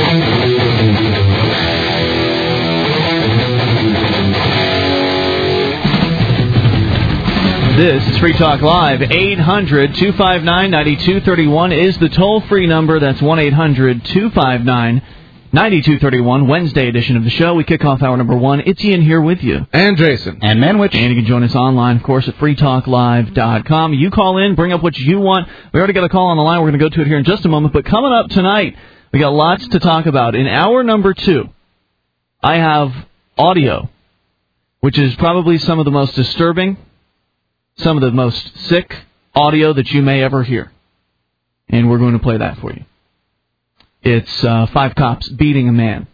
This is Free Talk Live. 800-259-9231 is the toll-free number. That's 1-800-259-9231. Wednesday edition of the show. We kick off hour number 1. It's Ian here with you. And Jason. And Manwich. And you can join us online, of course, at freetalklive.com. You call in, bring up what you want. We already got a call on the line. We're going to go to it here in just a moment. But coming up tonight, we got lots to talk about. In hour number 2, I have audio, which is probably some of the most disturbing, some of the most sick audio that you may ever hear. And we're going to play that for you. It's 5 cops beating a man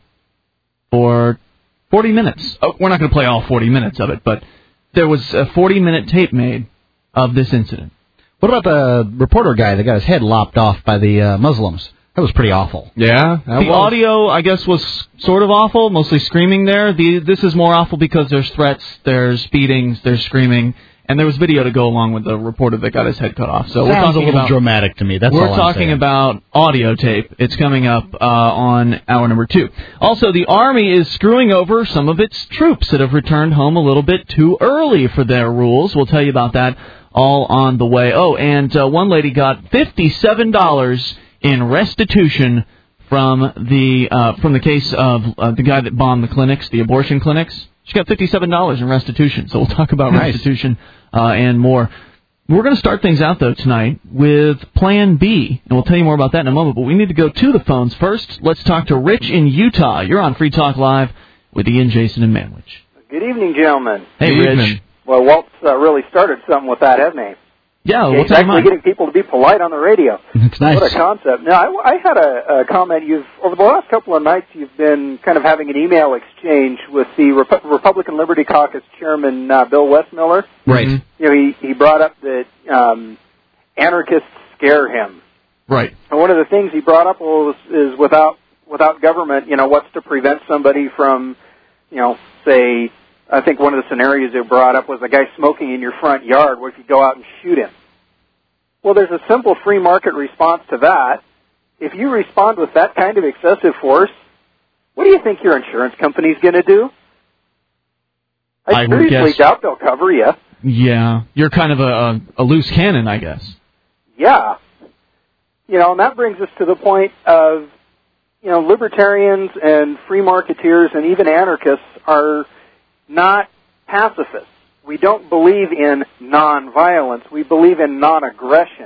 for 40 minutes. Oh, we're not going to play all 40 minutes of it, but there was a 40-minute tape made of this incident. What about the reporter guy that got his head lopped off by the Muslims? That was pretty awful. Yeah. The audio, I guess, was sort of awful, mostly screaming there. This is more awful because there's threats, there's beatings, there's screaming. And there was video to go along with the reporter that got his head cut off. So we're talking a little dramatic to me. That's all I'm saying. We're talking about audio tape. It's coming up on hour number 2. Also, the Army is screwing over some of its troops that have returned home a little bit too early for their rules. We'll tell you about that all on the way. Oh, and one lady got $57 in restitution from the case of the guy that bombed the clinics, the abortion clinics. She got $57 in restitution, so we'll talk about restitution and more. We're going to start things out, though, tonight with Plan B, and we'll tell you more about that in a moment, but we need to go to the phones first. Let's talk to Rich in Utah. You're on Free Talk Live with Ian, Jason, and Manwich. Good evening, gentlemen. Hey, Good Rich. evening. Well, Walt's really started something with that, hasn't he? Yeah, He's actually getting people to be polite on the radio. It's nice. What a concept. Now, I had a comment. Over the last couple of nights, you've been kind of having an email exchange with the Republican Liberty Caucus Chairman Bill Westmiller. Right. You know, he brought up that anarchists scare him. Right. And one of the things he brought up is without government, what's to prevent somebody from, say, I think one of the scenarios they brought up was a guy smoking in your front yard. What if you go out and shoot him? Well, there's a simple free market response to that. If you respond with that kind of excessive force, what do you think your insurance company's going to do? I seriously doubt they'll cover you. Yeah, you're kind of a loose cannon, I guess. Yeah. And that brings us to the point of, libertarians and free marketeers and even anarchists are not pacifists. We don't believe in nonviolence. We believe in non-aggression.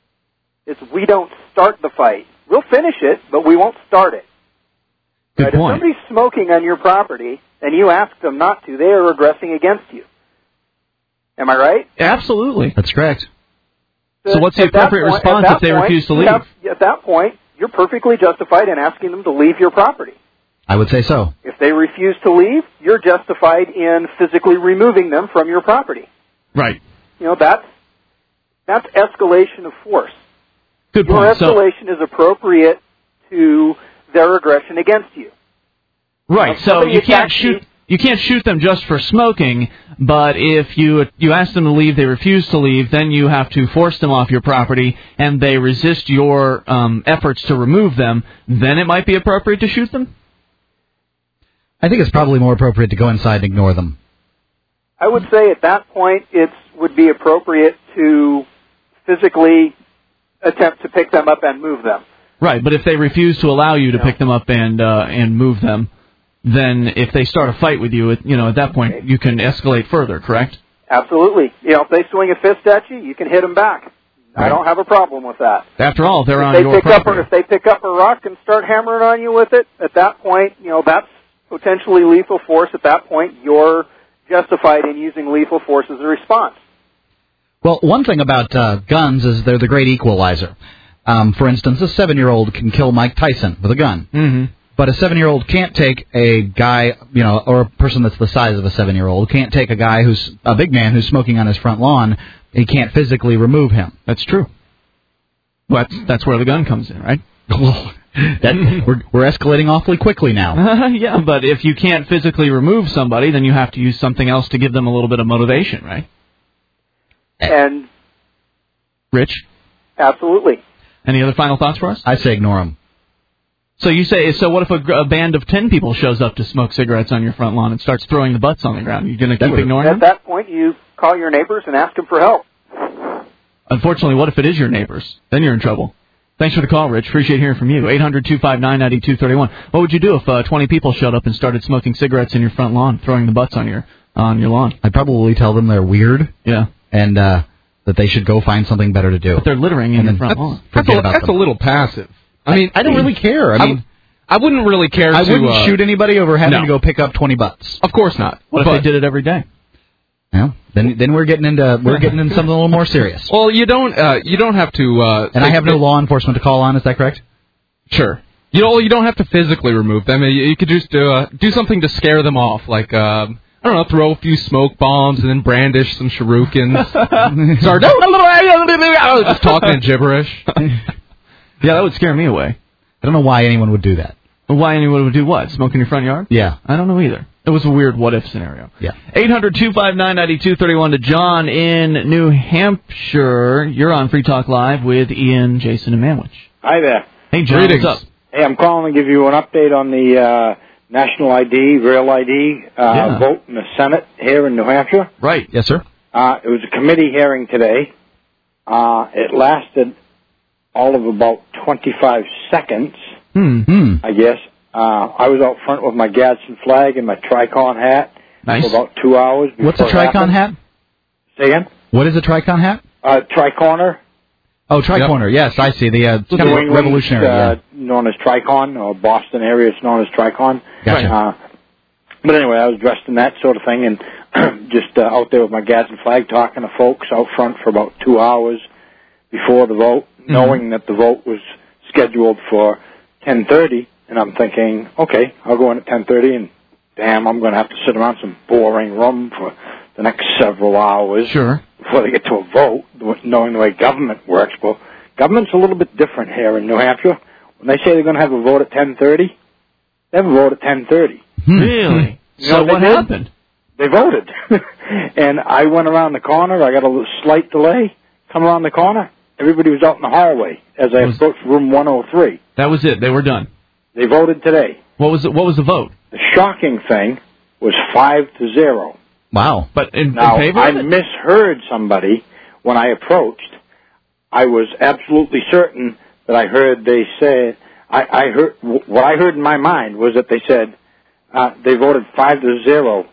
We don't start the fight. We'll finish it, but we won't start it. Good point. If somebody's smoking on your property and you ask them not to, they are aggressing against you. Am I right? Absolutely. That's correct. So what's the appropriate response if they refuse to leave? At that point, you're perfectly justified in asking them to leave your property. I would say so. If they refuse to leave, you're justified in physically removing them from your property. Right. That's escalation of force. Good point. Your escalation is appropriate to their aggression against you. Right. So you can't shoot them just for smoking, but if you ask them to leave, they refuse to leave, then you have to force them off your property, and they resist your efforts to remove them, then it might be appropriate to shoot them? I think it's probably more appropriate to go inside and ignore them. I would say at that point it would be appropriate to physically attempt to pick them up and move them. Right, but if they refuse to allow you to pick them up and move them, then if they start a fight with you, at that point you can escalate further, correct? Absolutely. If they swing a fist at you, you can hit them back. Right. I don't have a problem with that. After all, they're on your property. If they pick up a rock and start hammering on you with it, at that point, that's potentially lethal force. At that point, you're justified in using lethal force as a response. Well, one thing about guns is they're the great equalizer. For instance, a 7-year-old can kill Mike Tyson with a gun. Mm-hmm. But a 7-year-old can't take a guy, or a person that's the size of a 7-year-old, can't take a big man who's smoking on his front lawn. He can't physically remove him. That's true. Well, that's where the gun comes in, right? We're escalating awfully quickly now. Yeah, but if you can't physically remove somebody, then you have to use something else to give them a little bit of motivation, right? And Rich? Absolutely. Any other final thoughts for us? I say ignore them. So you say, so what if a band of 10 people shows up to smoke cigarettes on your front lawn and starts throwing the butts on the ground? You going to keep ignoring them? At that point, you call your neighbors and ask them for help. Unfortunately, what if it is your neighbors? Then you're in trouble. Thanks for the call, Rich. Appreciate hearing from you. 800-259-9231. What would you do if 20 people showed up and started smoking cigarettes in your front lawn, throwing the butts on your lawn? I'd probably tell them they're weird. Yeah. And that they should go find something better to do. But they're littering in your front lawn. That's a little passive. I mean, I don't really care. I wouldn't really care. I wouldn't shoot anybody over having to go pick up 20 butts. Of course not. What if they did it every day? Yeah. Then we're getting into something a little more serious. Well, you don't have to. And I have no law enforcement to call on. Is that correct? Sure. You don't have to physically remove them. You could just do something to scare them off, like I don't know, throw a few smoke bombs and then brandish some shurikens. Start just talking gibberish. Yeah, that would scare me away. I don't know why anyone would do that. Why anyone would do what? Smoke in your front yard? Yeah. I don't know either. It was a weird what-if scenario. Yeah. 800-259-9231 to John in New Hampshire. You're on Free Talk Live with Ian, Jason, and Manwich. Hi there. Hey, John, Greetings. what's up? Hey, I'm calling to give you an update on the National ID, Real ID vote in the Senate here in New Hampshire. Right. Yes, sir. It was a committee hearing today. It lasted all of about 25 seconds, I guess. I was out front with my Gadsden flag and my Tricon hat for about 2 hours. What's a Tricon hat? Say again? What is a Tricon hat? Tricorner. Oh, Tricorner. Yes, I see. The New England, revolutionary. known as Tricon, or Boston area, it's known as Tricon. Gotcha. But anyway, I was dressed in that sort of thing and just out there with my Gadsden flag talking to folks out front for about 2 hours before the vote, knowing that the vote was scheduled for 10:30, and I'm thinking, okay, I'll go in at 10:30, and damn, I'm going to have to sit around some boring room for the next several hours before they get to a vote, knowing the way government works. Well, government's a little bit different here in New Hampshire. When they say they're going to have a vote at 10:30, they have a vote at 10:30. Really? So what happened? They voted. And I went around the corner. I got a little slight delay. Come around the corner. Everybody was out in the hallway as I approached room 103. That was it. They were done. They voted today. What was the vote? The shocking thing was 5-0. Wow. But in Now, favor I of it? misheard somebody when I approached. I was absolutely certain that I heard they say, I heard, what I heard in my mind was that they said they voted 5-0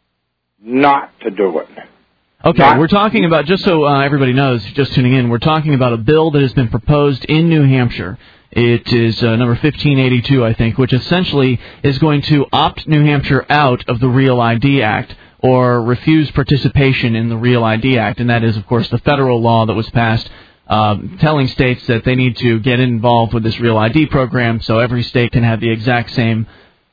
not to do it. Okay, we're talking about, just so everybody knows, just tuning in, we're talking about a bill that has been proposed in New Hampshire. It is number 1582, I think, which essentially is going to opt New Hampshire out of the Real ID Act or refuse participation in the Real ID Act, and that is, of course, the federal law that was passed telling states that they need to get involved with this Real ID program so every state can have the exact same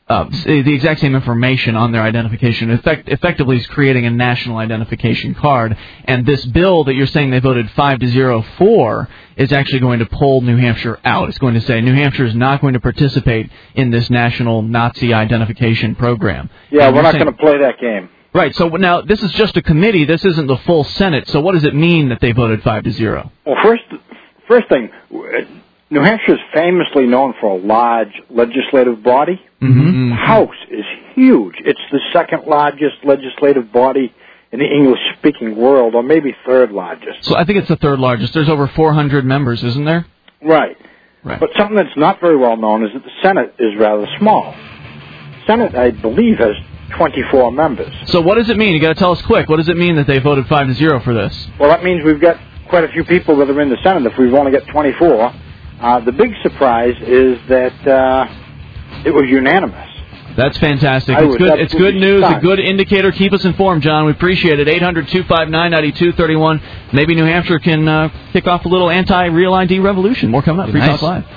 information on their identification. Effectively, is creating a national identification card. And this bill that you're saying they voted 5-0 for is actually going to pull New Hampshire out. It's going to say New Hampshire is not going to participate in this national Nazi identification program. Yeah, we're not going to play that game. Right. So now this is just a committee. This isn't the full Senate. So what does it mean that they voted 5-0? Well, first thing, New Hampshire is famously known for a large legislative body. Mm-hmm. The House is huge. It's the second largest legislative body in the English-speaking world, or maybe third largest. So I think it's the third largest. There's over 400 members, isn't there? Right. But something that's not very well known is that the Senate is rather small. Senate, I believe, has 24 members. So what does it mean? You got to tell us quick. What does it mean that they voted 5-0 for this? Well, that means we've got quite a few people that are in the Senate. If we've only got 24, the big surprise is that it was unanimous. That's fantastic. It's good news, a good indicator. Keep us informed, John. We appreciate it. 800-259-9231. Maybe New Hampshire can kick off a little anti-Real ID revolution. More coming up. Free Talk Live.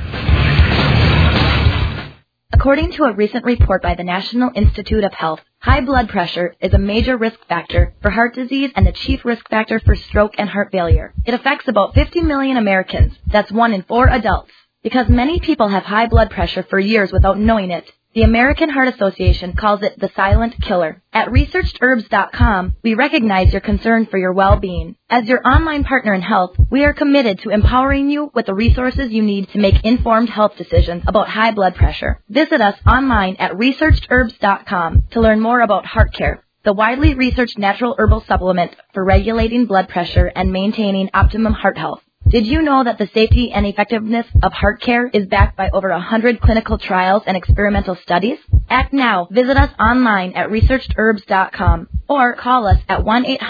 According to a recent report by the National Institute of Health, high blood pressure is a major risk factor for heart disease and the chief risk factor for stroke and heart failure. It affects about 50 million Americans. That's 1 in 4 adults. Because many people have high blood pressure for years without knowing it, The American Heart Association calls it the silent killer. At ResearchedHerbs.com, we recognize your concern for your well-being. As your online partner in health, we are committed to empowering you with the resources you need to make informed health decisions about high blood pressure. Visit us online at ResearchedHerbs.com to learn more about Heart Care, the widely researched natural herbal supplement for regulating blood pressure and maintaining optimum heart health. Did you know that the safety and effectiveness of Heart Care is backed by over 100 clinical trials and experimental studies? Act now. Visit us online at ResearchedHerbs.com or call us at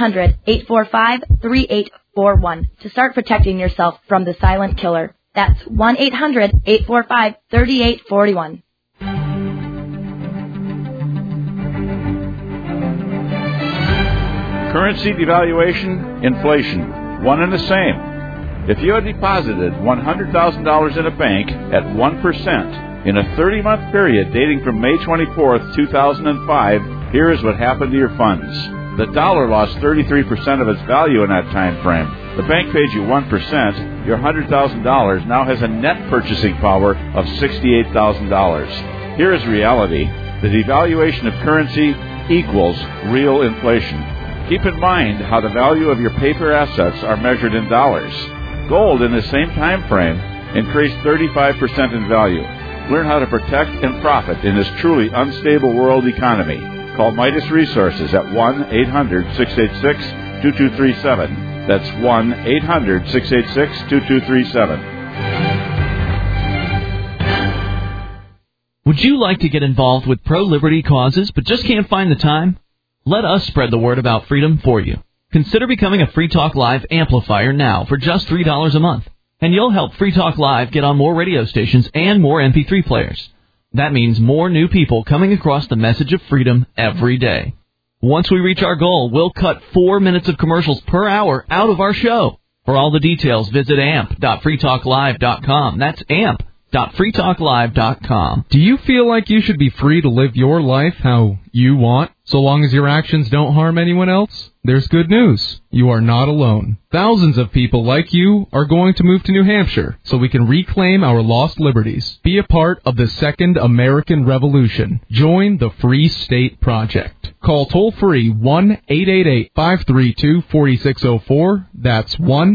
1-800-845-3841 to start protecting yourself from the silent killer. That's 1-800-845-3841. Currency devaluation, inflation, one and the same. If you had deposited $100,000 in a bank at 1% in a 30-month period dating from May 24th, 2005, here is what happened to your funds. The dollar lost 33% of its value in that time frame. The bank paid you 1%. Your $100,000 now has a net purchasing power of $68,000. Here is reality. The devaluation of currency equals real inflation. Keep in mind how the value of your paper assets are measured in dollars. Gold in the same time frame increased 35% in value. Learn how to protect and profit in this truly unstable world economy. Call Midas Resources at 1-800-686-2237. That's 1-800-686-2237. Would you like to get involved with pro-liberty causes but just can't find the time? Let us spread the word about freedom for you. Consider becoming a Free Talk Live amplifier now for just $3 a month, and you'll help Free Talk Live get on more radio stations and more MP3 players. That means more new people coming across the message of freedom every day. Once we reach our goal, we'll cut 4 minutes of commercials per hour out of our show. For all the details, visit amp.freetalklive.com. That's amp.freetalklive.com. Do you feel like you should be free to live your life how you want, so long as your actions don't harm anyone else? There's good news. You are not alone. Thousands of people like you are going to move to New Hampshire so we can reclaim our lost liberties. Be a part of the Second American Revolution. Join the Free State Project. Call toll-free 1-888-532-4604. That's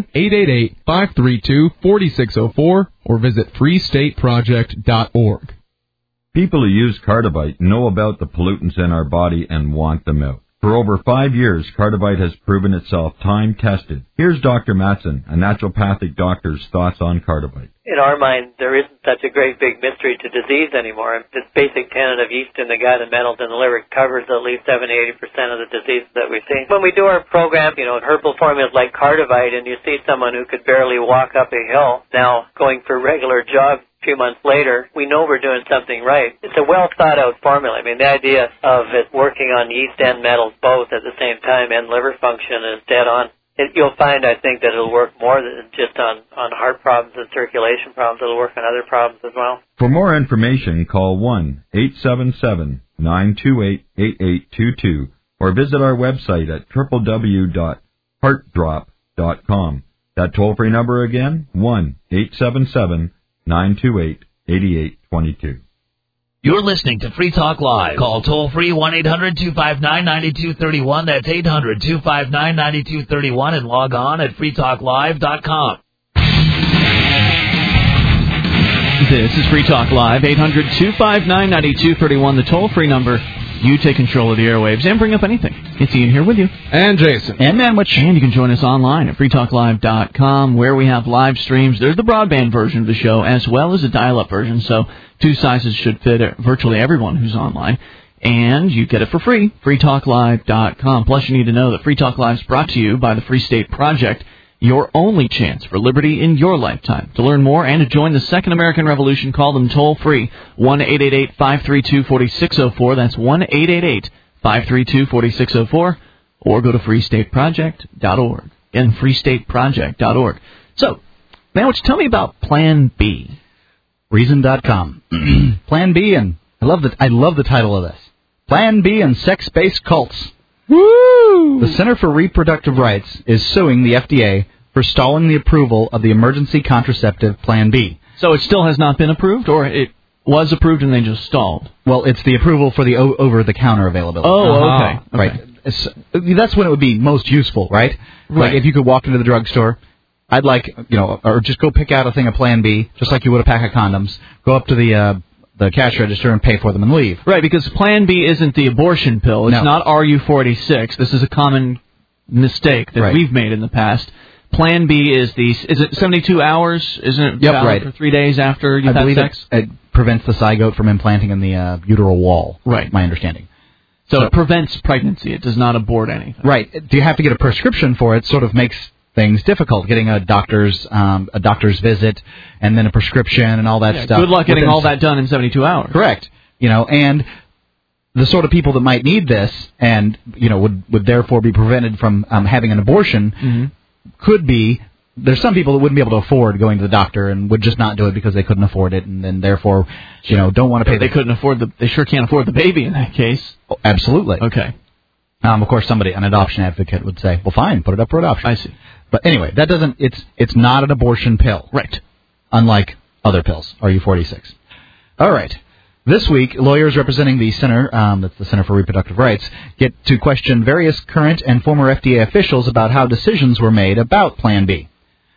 1-888-532-4604. Or visit freestateproject.org. People who use Cardivite know about the pollutants in our body and want them out. For over 5 years, Cardivite has proven itself time-tested. Here's Dr. Matson, a naturopathic doctor's thoughts on Cardivite. In our mind, there isn't such a great big mystery to disease anymore. This basic tenet of yeast in the gut and metals in the liver covers at least 70-80% of the diseases that we see. When we do our program, herbal formulas like Cardivite, and you see someone who could barely walk up a hill now going for regular jogs a few months later, we know we're doing something right. It's a well-thought-out formula. I mean, the idea of it working on yeast and metals both at the same time and liver function is dead on. You'll find, I think, that it'll work more than just on heart problems and circulation problems. It'll work on other problems as well. For more information, call 1-877-928-8822 or visit our website at www.heartdrop.com. That toll-free number again, 1-877-928-8822. You're listening to Free Talk Live. Call toll-free 1-800-259-9231. That's 800-259-9231 and log on at freetalklive.com. This is Free Talk Live, 800-259-9231, the toll-free number. You take control of the airwaves and bring up anything. It's Ian here with you. And Jason. And Manwich. And you can join us online at freetalklive.com, where we have live streams. There's the broadband version of the show as well as a dial-up version, so two sizes should fit virtually everyone who's online. And you get it for free, freetalklive.com. Plus, you need to know that Free Talk Live is brought to you by the Free State Project, your only chance for liberty in your lifetime. To learn more and to join the Second American Revolution, call them toll-free, 1-888-532-4604. That's 1-888-532-4604. Or go to freestateproject.org. And freestateproject.org. So, now tell me about Plan B. Reason.com. Plan B, and I love the title of this. Plan B and sex-based cults. Woo! The Center for Reproductive Rights is suing the FDA for stalling the approval of the emergency contraceptive Plan B. So it still has not been approved, or it was approved and they just stalled. Well, it's the approval for the over-the-counter availability. Oh, okay. Right. That's when it would be most useful, right? Right. Like if you could walk into the drugstore, I'd like, or just go pick out a thing of Plan B, just like you would a pack of condoms, go up to the cash register and pay for them and leave. Right, because Plan B isn't the abortion pill. It's not RU46. This is a common mistake that we've made in the past. Plan B is it 72 hours? Isn't it valid for 3 days after you've had sex? It prevents the zygote from implanting in the uteral wall. Right. My understanding. So it prevents pregnancy. It does not abort anything. Right. Do you have to get a prescription for it? Sort of makes things difficult. Getting a doctor's visit and then a prescription and all that stuff. Good luck getting all that done in 72 hours. Correct. And the sort of people that might need this and would therefore be prevented from having an abortion could be. There's some people that wouldn't be able to afford going to the doctor and would just not do it because they couldn't afford it, and then therefore, don't want to pay. They couldn't afford they sure can't afford the baby in that case. Oh, absolutely. Okay. Of course, an adoption advocate would say, "Well, fine, put it up for adoption." I see. But anyway, that doesn't. It's not an abortion pill, right? Unlike other pills, RU46. All right. This week, lawyers representing the Center, that's the Center for Reproductive Rights, get to question various current and former FDA officials about how decisions were made about Plan B.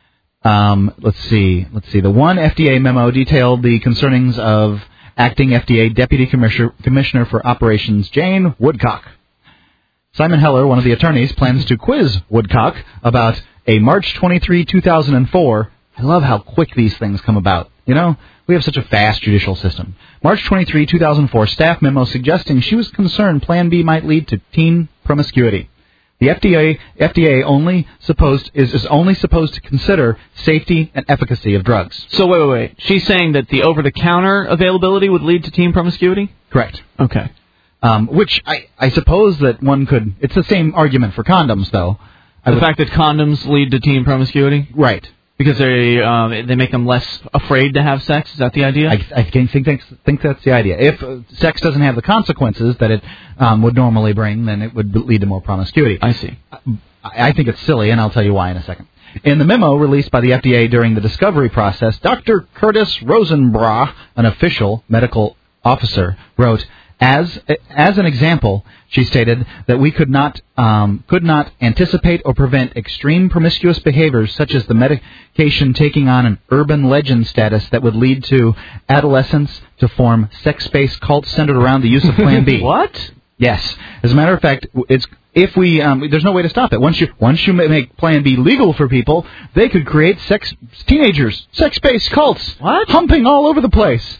Let's see. The one FDA memo detailed the concernings of acting FDA Deputy Commissioner for Operations Jane Woodcock. Simon Heller, one of the attorneys, plans to quiz Woodcock about a March 23, 2004. I love how quick these things come about. We have such a fast judicial system. March 23, 2004, staff memo suggesting she was concerned Plan B might lead to teen promiscuity. The FDA is only supposed to consider safety and efficacy of drugs. So wait. She's saying that the over-the-counter availability would lead to teen promiscuity? Correct. Okay. Which I suppose that one could. It's the same argument for condoms, though. The fact that condoms lead to teen promiscuity? Right. Because they make them less afraid to have sex? Is that the idea? I think that's the idea. If sex doesn't have the consequences that it would normally bring, then it would lead to more promiscuity. I see. I think it's silly, and I'll tell you why in a second. In the memo released by the FDA during the discovery process, Dr. Curtis Rosenbrough, an official medical officer, wrote, As an example, she stated that we could not anticipate or prevent extreme promiscuous behaviors such as the medication taking on an urban legend status that would lead to adolescents to form sex-based cults centered around the use of Plan B. What? Yes. As a matter of fact, there's no way to stop it. Once you make Plan B legal for people, they could create sex-based cults. What? Humping all over the place.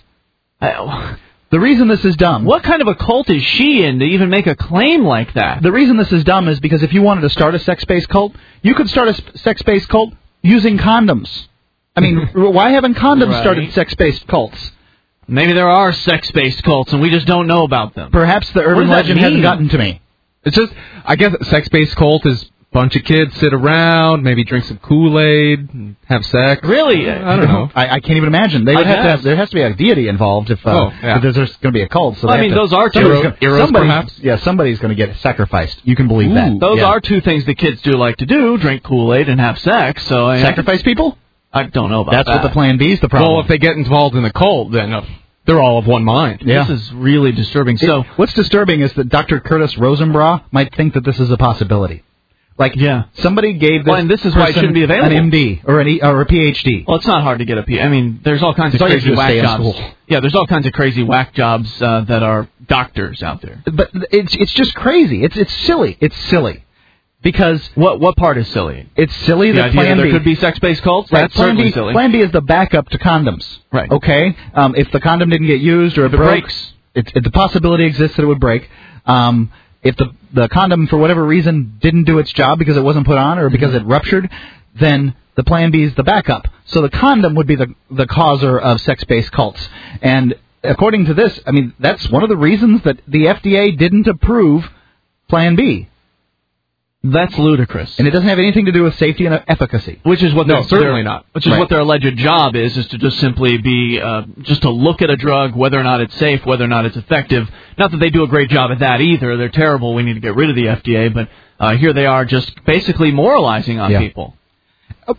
The reason this is dumb... What kind of a cult is she in to even make a claim like that? The reason this is dumb is because if you wanted to start a sex-based cult, you could start a sex-based cult using condoms. I mean, why haven't condoms started sex-based cults? Maybe there are sex-based cults and we just don't know about them. Perhaps the urban legend hasn't gotten to me. It's just, I guess a sex-based cult is... bunch of kids sit around, maybe drink some Kool-Aid, have sex. Really? I don't know. I can't even imagine. There has to be a deity involved if there's going to be a cult. So those are two. Somebody's going to get sacrificed. You can believe that. Those are two things that kids do like to do: drink Kool-Aid and have sex. So sacrifice people? I don't know about that. That's what the Plan B is. The problem. Well, if they get involved in the cult, then they're all of one mind. Yeah. This is really disturbing. So what's disturbing is that Dr. Curtis Rosenbrough might think that this is a possibility. Somebody gave this and this is why it shouldn't be available. An MD or a PhD. Well, it's not hard to get a PhD. I mean, there's all kinds of crazy whack jobs. Yeah, there's all kinds of crazy whack jobs that are doctors out there. But it's just crazy. It's silly. It's silly. Because what part is silly? It's silly that Plan B... there could be sex-based cults? Right, That's certainly silly. Plan B is the backup to condoms. Right. Okay? If the condom didn't get used or it breaks... If the possibility exists that it would break... if the condom, for whatever reason, didn't do its job because it wasn't put on or because it ruptured, then the Plan B is the backup. So the condom would be the causer of sex-based cults. And according to this, I mean, that's one of the reasons that the FDA didn't approve Plan B. That's ludicrous. And it doesn't have anything to do with safety and efficacy. Which is what certainly not. Which is what their alleged job is to just simply be, just to look at a drug, whether or not it's safe, whether or not it's effective. Not that they do a great job at that either. They're terrible. We need to get rid of the FDA. But here they are just basically moralizing on people.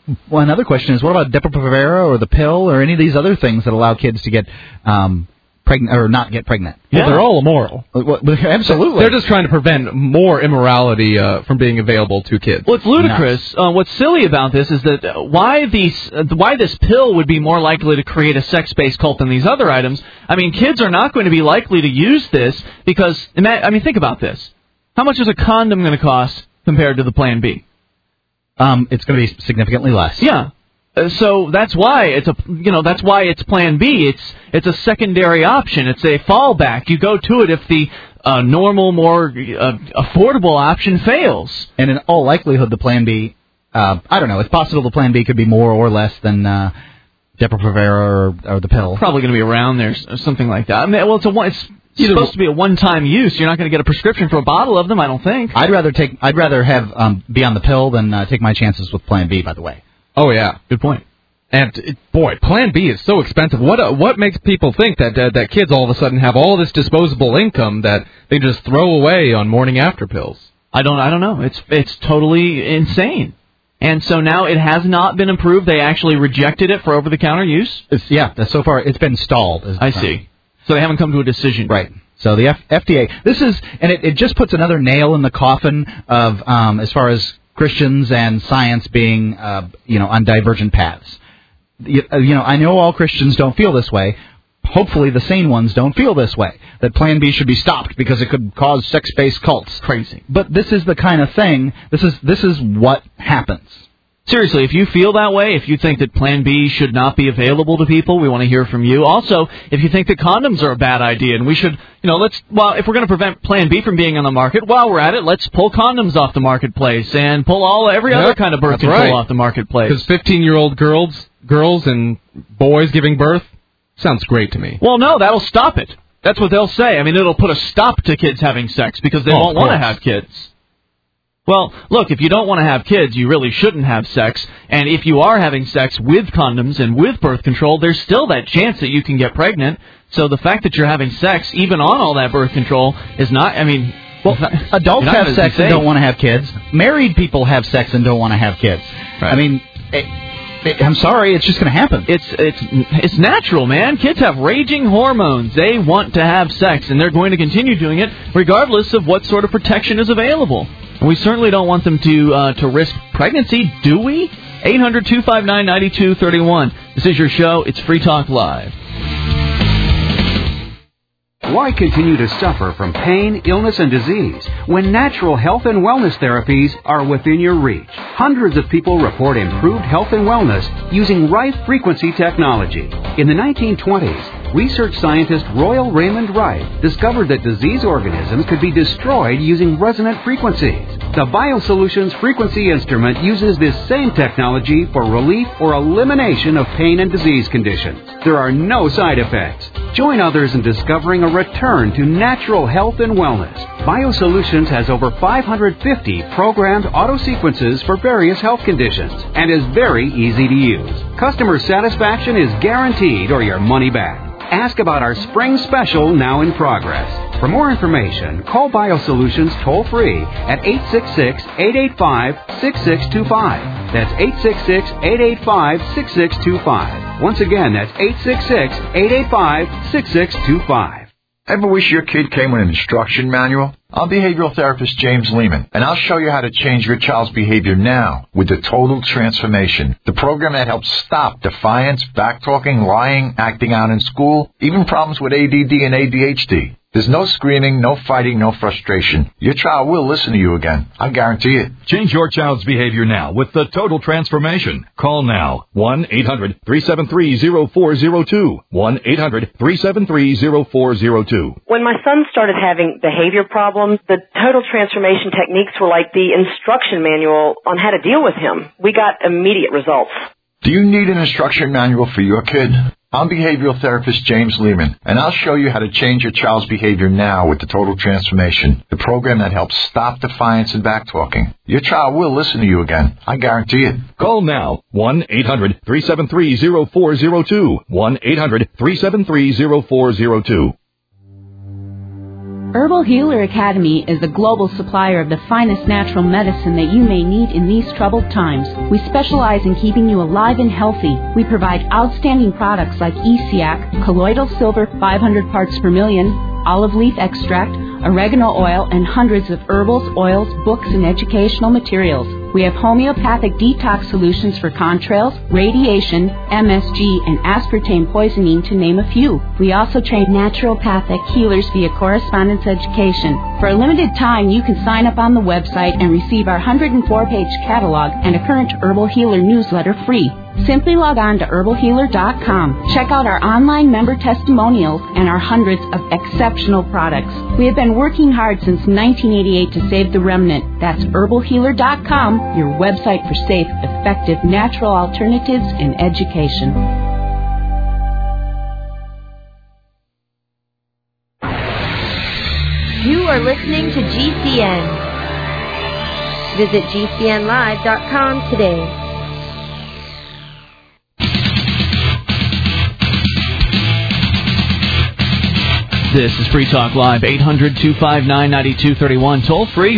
Well, another question is, what about Depo-Provera or the pill or any of these other things that allow kids to get pregnant or not get pregnant? Well, they're all immoral. Absolutely. They're just trying to prevent more immorality from being available to kids. Well, it's ludicrous. What's silly about this is that why this pill would be more likely to create a sex-based cult than these other items. I mean, kids are not going to be likely to use this because, think about this. How much is a condom going to cost compared to the Plan B? It's going to be significantly less. Yeah. So that's why it's Plan B. It's a secondary option. It's a fallback. You go to it if the normal, more affordable option fails. And in all likelihood, the Plan B, I don't know. It's possible the Plan B could be more or less than Depo-Provera or the pill. Probably going to be around there, something like that. I mean, well, it's supposed to be a one-time use. You're not going to get a prescription for a bottle of them, I don't think. I'd rather have be on the pill than take my chances with Plan B. By the way. Oh yeah, good point. And boy, Plan B is so expensive. What makes people think that kids all of a sudden have all this disposable income that they just throw away on morning after pills? I don't know. It's totally insane. And so now it has not been approved. They actually rejected it for over-the-counter use. So far it's been stalled. I see. So they haven't come to a decision. Right. So the FDA. This is, and it just puts another nail in the coffin of as far as Christians and science being on divergent paths. I know all Christians don't feel this way. Hopefully the sane ones don't feel this way, that Plan B should be stopped because it could cause sex-based cults. Crazy. But this is the kind of thing, this is what happens. Seriously, if you feel that way, if you think that Plan B should not be available to people, we want to hear from you. Also, if you think that condoms are a bad idea and we should, if we're going to prevent Plan B from being on the market, while we're at it, let's pull condoms off the marketplace and pull every other kind of birth control off the marketplace. Because 15-year-old girls and boys giving birth sounds great to me. Well, no, that'll stop it. That's what they'll say. I mean, it'll put a stop to kids having sex because they won't want to have kids. Well, look, if you don't want to have kids, you really shouldn't have sex. And if you are having sex with condoms and with birth control, there's still that chance that you can get pregnant. So the fact that you're having sex, even on all that birth control, is not, adults have sex and don't want to have kids. Married people have sex and don't want to have kids. Right. I mean, I'm sorry, it's just going to happen. It's natural, man. Kids have raging hormones. They want to have sex, and they're going to continue doing it regardless of what sort of protection is available. And we certainly don't want them to risk pregnancy, do we? 800-259-9231. This is your show. It's Free Talk Live. Why continue to suffer from pain, illness, and disease when natural health and wellness therapies are within your reach? Hundreds of people report improved health and wellness using Rife frequency technology. In the 1920s, research scientist Royal Raymond Rife discovered that disease organisms could be destroyed using resonant frequencies. The BioSolutions frequency instrument uses this same technology for relief or elimination of pain and disease conditions. There are no side effects. Join others in discovering a return to natural health and wellness. BioSolutions has over 550 programmed auto sequences for various health conditions and is very easy to use. Customer satisfaction is guaranteed or your money back. Ask about our spring special now in progress. For more information, call BioSolutions toll-free at 866-885-6625. That's 866-885-6625. Once again, that's 866-885-6625. Ever wish your kid came with an instruction manual? I'm behavioral therapist James Lehman, and I'll show you how to change your child's behavior now with the Total Transformation, the program that helps stop defiance, backtalking, lying, acting out in school, even problems with ADD and ADHD. There's no screaming, no fighting, no frustration. Your child will listen to you again. I guarantee it. Change your child's behavior now with the Total Transformation. Call now. 1-800-373-0402. 1-800-373-0402. When my son started having behavior problems, the Total Transformation techniques were like the instruction manual on how to deal with him. We got immediate results. Do you need an instruction manual for your kid? I'm behavioral therapist James Lehman, and I'll show you how to change your child's behavior now with the Total Transformation, the program that helps stop defiance and backtalking. Your child will listen to you again. I guarantee it. Call now. 1-800-373-0402. 1-800-373-0402. Herbal Healer Academy is the global supplier of the finest natural medicine that you may need in these troubled times. We specialize in keeping you alive and healthy. We provide outstanding products like ECAC, colloidal silver 500 parts per million, olive leaf extract, oregano oil, and hundreds of herbals, oils, books, and educational materials. We have homeopathic detox solutions for contrails, radiation, MSG, and aspartame poisoning, to name a few. We also train naturopathic healers via correspondence education. For a limited time, you can sign up on the website and receive our 104-page catalog and a current Herbal Healer newsletter free. Simply log on to herbalhealer.com. Check out our online member testimonials and our hundreds of exceptional products. We have been working hard since 1988 to save the remnant. That's herbalhealer.com, your website for safe, effective, natural alternatives in education. You are listening to GCN. Visit GCNlive.com today. This is Free Talk Live, 800-259-9231. Toll free,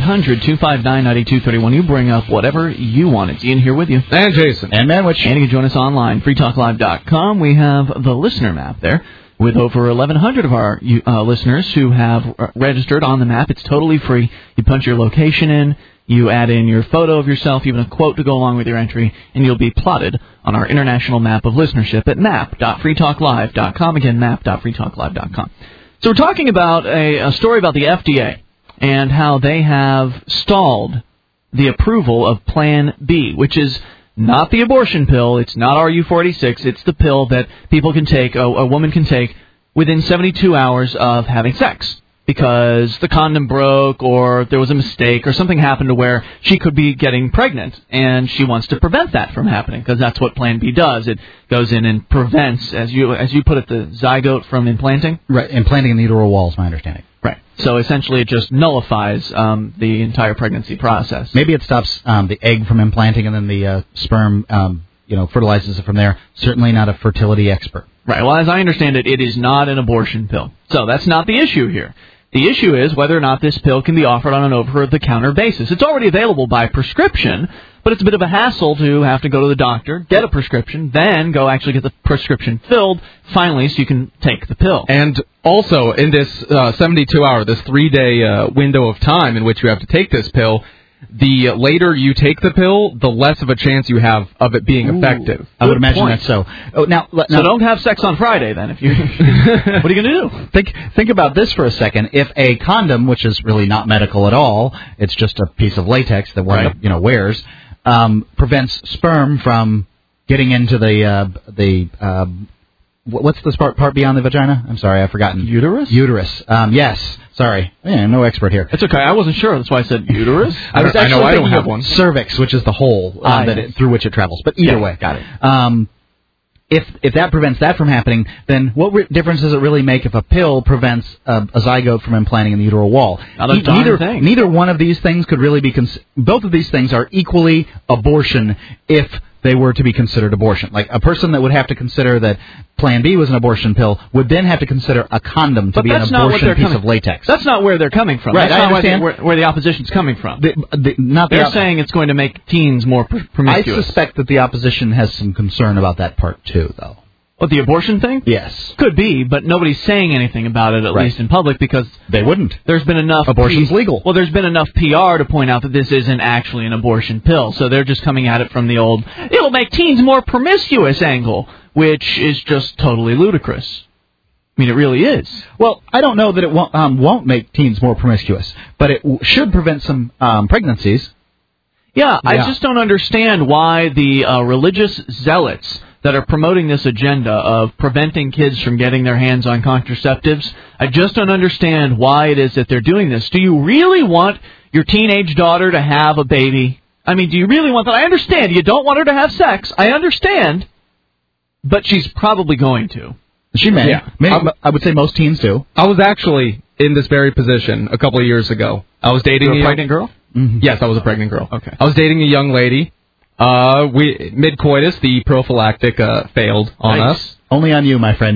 1-800-259-9231. You bring up whatever you want. It's Ian here with you. And Jason. And Manwich. And you can join us online, freetalklive.com. We have the listener map there with over 1,100 of our listeners who have registered on the map. It's totally free. You punch your location in. You add in your photo of yourself, even a quote to go along with your entry, and you'll be plotted on our international map of listenership at map.freetalklive.com. Again, map.freetalklive.com. So we're talking about a story about the FDA and how they have stalled the approval of Plan B, which is not the abortion pill. It's not RU-486. It's the pill that people can take, a woman can take, within 72 hours of having sex. Because the condom broke or there was a mistake or something happened to where she could be getting pregnant, and she wants to prevent that from happening because that's what Plan B does. It goes in and prevents, as you put it, the zygote from implanting. Right, implanting in the uterine wall is my understanding. Right. So essentially it just nullifies the entire pregnancy process. Maybe it stops the egg from implanting and then the sperm fertilizes it from there. Certainly not a fertility expert. Right. Well, as I understand it, it is not an abortion pill. So that's not the issue here. The issue is whether or not this pill can be offered on an over-the-counter basis. It's already available by prescription, but it's a bit of a hassle to have to go to the doctor, get a prescription, then go actually get the prescription filled, finally, so you can take the pill. And also, in this 72-hour, this 3-day window of time in which you have to take this pill, the later you take the pill, the less of a chance you have of it being effective. I would imagine that's so. Oh, now, so don't have sex on Friday, then. If you, what are you going to do? Think about this for a second. If a condom, which is really not medical at all, it's just a piece of latex that one wears, prevents sperm from getting into the what's the part beyond the vagina? I'm sorry, I've forgotten. Uterus? Uterus. Yes. Sorry. No expert here. It's okay. I wasn't sure. That's why I said uterus. I don't have one. Cervix, which is the hole through which it travels. But either way. Got it. If that prevents that from happening, then what difference does it really make if a pill prevents a zygote from implanting in the uterine wall? Neither one of these things could really be... both of these things are equally abortion if they were to be considered abortion. Like, a person that would have to consider that Plan B was an abortion pill would then have to consider a condom to be an abortion piece of latex. That's not where they're coming from. Right, that's I understand. where the opposition's coming from. They're saying it's going to make teens more promiscuous. I suspect that the opposition has some concern about that part, too, though. What, the abortion thing? Yes. Could be, but nobody's saying anything about it, at least in public, because... They wouldn't. There's been enough... Abortion's legal. Well, there's been enough PR to point out that this isn't actually an abortion pill, so they're just coming at it from the old, it'll make teens more promiscuous angle, which is just totally ludicrous. I mean, it really is. Well, I don't know that it won't make teens more promiscuous, but it should prevent some pregnancies. Yeah, I just don't understand why the religious zealots that are promoting this agenda of preventing kids from getting their hands on contraceptives, I just don't understand why it is that they're doing this. Do you really want your teenage daughter to have a baby? I mean, do you really want that? I understand. You don't want her to have sex. I understand. But she's probably going to. She may. Yeah. I would say most teens do. I was actually in this very position a couple of years ago. I was dating a pregnant girl? Mm-hmm. Yes, I was a pregnant girl. Okay. I was dating a young lady. Mid-coitus, the prophylactic failed on us. Only on you, my friend.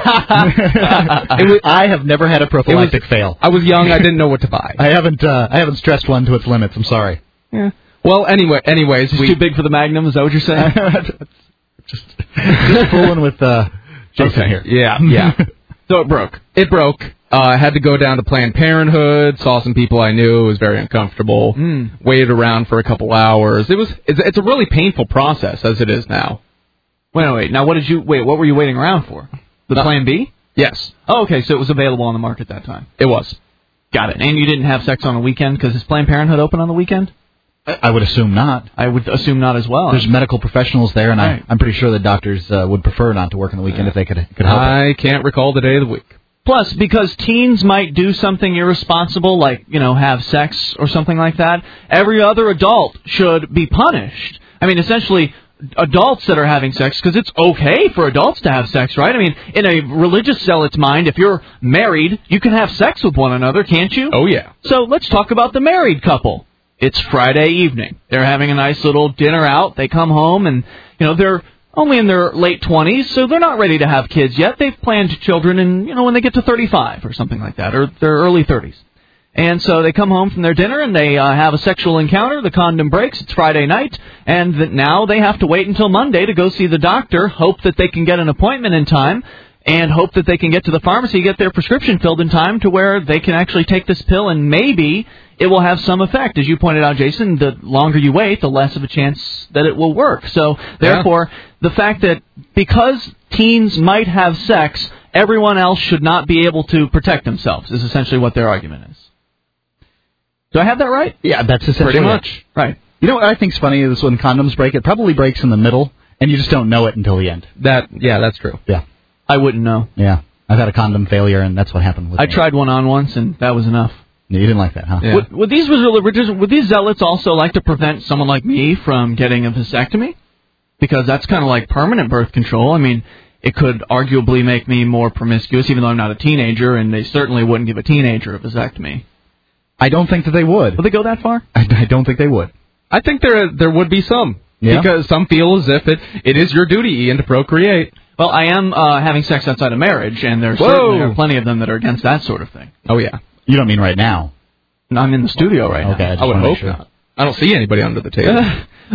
I have never had a prophylactic fail. I was young. I didn't know what to buy. I haven't stressed one to its limits. I'm sorry. Yeah. Well, anyways, too big for the Magnum. Is that what you're saying? just fooling with Jason here. Yeah. So it broke. I had to go down to Planned Parenthood. Saw some people I knew. It was very uncomfortable. Waited around for a couple hours. It's a really painful process as it is now. Wait. Now, what were you waiting around for? The Plan B? Yes. Oh, okay. So it was available on the market that time. It was. Got it. And you didn't have sex on a weekend because is Planned Parenthood open on the weekend? I would assume not. I would assume not as well. There's medical professionals there, and right. I'm pretty sure that doctors would prefer not to work on the weekend if they could help it. I can't recall the day of the week. Plus, because teens might do something irresponsible, like, have sex or something like that, every other adult should be punished. I mean, essentially, adults that are having sex, because it's okay for adults to have sex, right? I mean, in a religious zealot's mind, if you're married, you can have sex with one another, can't you? Oh, yeah. So let's talk about the married couple. It's Friday evening. They're having a nice little dinner out. They come home, and, they're only in their late 20s, so they're not ready to have kids yet. They've planned children when they get to 35 or something like that, or their early 30s. And so they come home from their dinner, and they have a sexual encounter. The condom breaks. It's Friday night, and now they have to wait until Monday to go see the doctor, hope that they can get an appointment in time, and hope that they can get to the pharmacy, get their prescription filled in time to where they can actually take this pill, and maybe it will have some effect. As you pointed out, Jason, the longer you wait, the less of a chance that it will work. So, therefore, the fact that because teens might have sex, everyone else should not be able to protect themselves is essentially what their argument is. Do I have that right? Yeah, that's essentially pretty much. Right. You know what I think's funny is when condoms break, it probably breaks in the middle, and you just don't know it until the end. That's true. Yeah. I wouldn't know. Yeah. I've had a condom failure, and that's what happened with me. I tried one on once, and that was enough. You didn't like that, huh? Yeah. Would these zealots also like to prevent someone like me from getting a vasectomy? Because that's kind of like permanent birth control. I mean, it could arguably make me more promiscuous, even though I'm not a teenager, and they certainly wouldn't give a teenager a vasectomy. I don't think that they would. Would they go that far? I don't think they would. I think there would be some. Yeah? Because some feel as if it is your duty, Ian, to procreate. Well, I am having sex outside of marriage, and there certainly are plenty of them that are against that sort of thing. Oh, yeah. You don't mean right now? No, I'm in the studio right now. Okay, I would hope not. I don't see anybody under the table.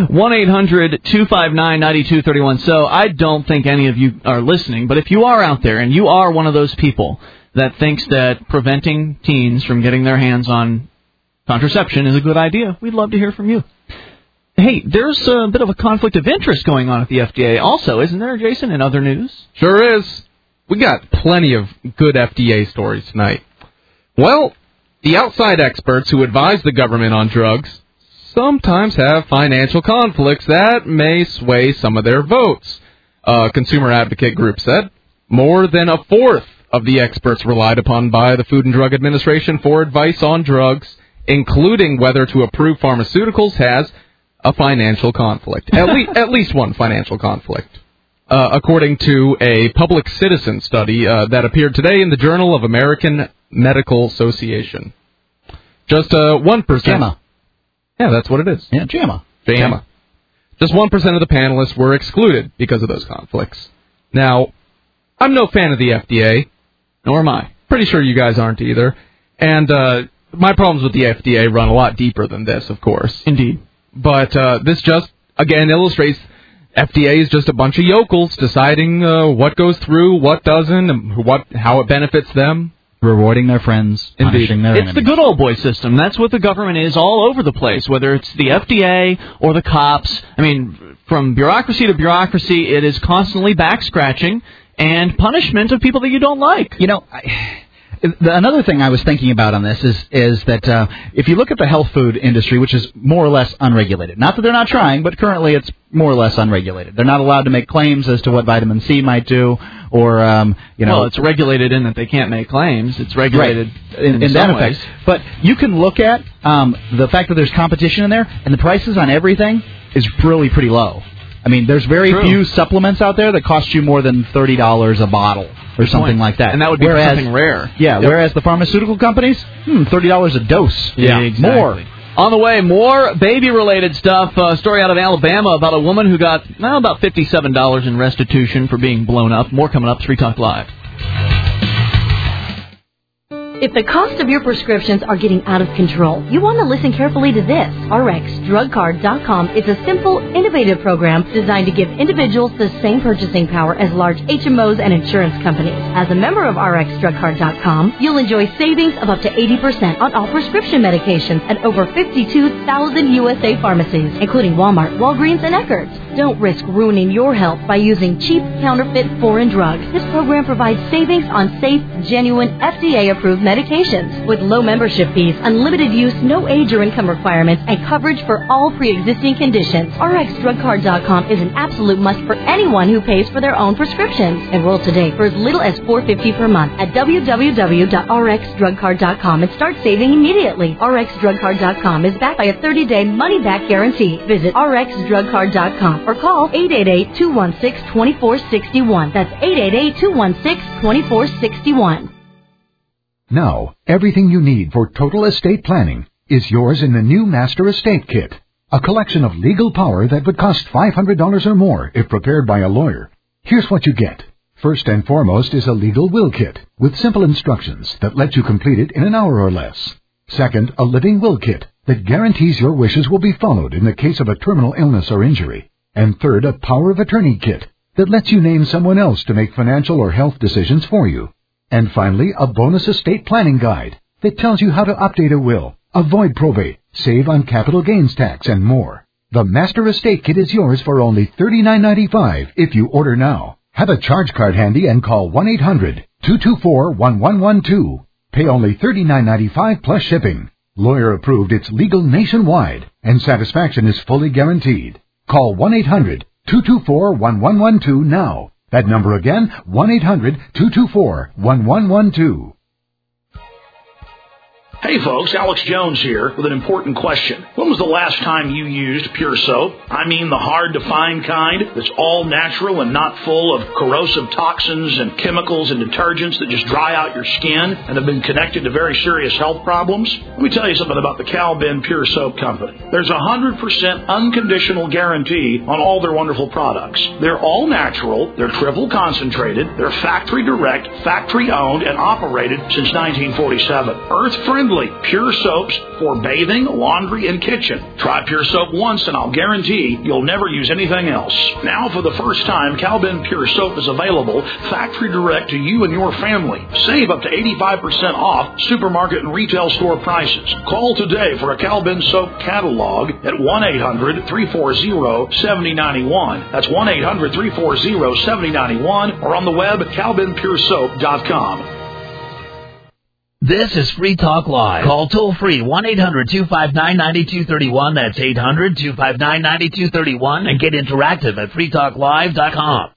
1-800-259-9231. So I don't think any of you are listening, but if you are out there and you are one of those people that thinks that preventing teens from getting their hands on contraception is a good idea, we'd love to hear from you. Hey, there's a bit of a conflict of interest going on at the FDA also, isn't there, Jason, in other news? Sure is. We got plenty of good FDA stories tonight. Well, the outside experts who advise the government on drugs sometimes have financial conflicts that may sway some of their votes. A consumer advocate group said more than a fourth of the experts relied upon by the Food and Drug Administration for advice on drugs, including whether to approve pharmaceuticals, has a financial conflict. At least one financial conflict. According to a public citizen study that appeared today in the Journal of American Medical Association. Just 1%. JAMA. Yeah, that's what it is. Yeah, JAMA. Just 1% of the panelists were excluded because of those conflicts. Now, I'm no fan of the FDA, nor am I. Pretty sure you guys aren't either. And my problems with the FDA run a lot deeper than this, of course. Indeed. But this just, again, illustrates FDA is just a bunch of yokels deciding what goes through, what doesn't, and how it benefits them. Rewarding their friends, punishing their enemies. It's the good old boy system. That's what the government is all over the place, whether it's the FDA or the cops. I mean, from bureaucracy to bureaucracy, it is constantly back-scratching and punishment of people that you don't like. You know, another thing I was thinking about on this is that if you look at the health food industry, which is more or less unregulated, not that they're not trying, but currently it's more or less unregulated. They're not allowed to make claims as to what vitamin C might do, or Well, it's regulated in that they can't make claims. It's regulated in that some ways. effect. But you can look at the fact that there's competition in there, and the prices on everything is really pretty low. I mean, there's very few supplements out there that cost you more than $30 a bottle or something like that. And that would be something rare. Yeah, whereas the pharmaceutical companies, $30 a dose. Yeah, exactly. More. On the way, more baby-related stuff. Story out of Alabama about a woman who got about $57 in restitution for being blown up. More coming up. Free Talk Live. If the cost of your prescriptions are getting out of control, you want to listen carefully to this. RxDrugCard.com is a simple, innovative program designed to give individuals the same purchasing power as large HMOs and insurance companies. As a member of RxDrugCard.com, you'll enjoy savings of up to 80% on all prescription medications at over 52,000 USA pharmacies, including Walmart, Walgreens, and Eckerd's. Don't risk ruining your health by using cheap, counterfeit, foreign drugs. This program provides savings on safe, genuine, FDA-approved medications with low membership fees, unlimited use, no age or income requirements, and coverage for all pre-existing conditions. RxDrugCard.com is an absolute must for anyone who pays for their own prescriptions. Enroll today for as little as $4.50 per month at www.rxdrugcard.com and start saving immediately. RxDrugCard.com is backed by a 30-day money-back guarantee. Visit RxDrugCard.com or call 888-216-2461. That's 888-216-2461. Now, everything you need for total estate planning is yours in the new Master Estate Kit, a collection of legal power that would cost $500 or more if prepared by a lawyer. Here's what you get. First and foremost is a legal will kit with simple instructions that let you complete it in an hour or less. Second, a living will kit that guarantees your wishes will be followed in the case of a terminal illness or injury. And third, a power of attorney kit that lets you name someone else to make financial or health decisions for you. And finally, a bonus estate planning guide that tells you how to update a will, avoid probate, save on capital gains tax, and more. The Master Estate Kit is yours for only $39.95 if you order now. Have a charge card handy and call 1-800-224-1112. Pay only $39.95 plus shipping. Lawyer approved, it's legal nationwide, and satisfaction is fully guaranteed. Call 1-800-224-1112 now. That number again, 1-800-224-1112. Hey folks, Alex Jones here with an important question. When was the last time you used Pure Soap? I mean the hard-to-find kind that's all natural and not full of corrosive toxins and chemicals and detergents that just dry out your skin and have been connected to very serious health problems? Let me tell you something about the Cal-Ben Pure Soap Company. There's a 100% unconditional guarantee on all their wonderful products. They're all natural, they're triple concentrated, they're factory direct, factory owned, and operated since 1947. Earth-friendly pure soaps for bathing, laundry, and kitchen. Try Pure Soap once and I'll guarantee you'll never use anything else. Now for the first time, Cal-Ben Pure Soap is available factory direct to you and your family. Save up to 85% off supermarket and retail store prices. Call today for a Cal-Ben Soap catalog at 1-800-340-7091. That's 1-800-340-7091 or on the web at calbenpuresoap.com. This is Free Talk Live. Call toll-free 1-800-259-9231. That's 800-259-9231. And get interactive at freetalklive.com.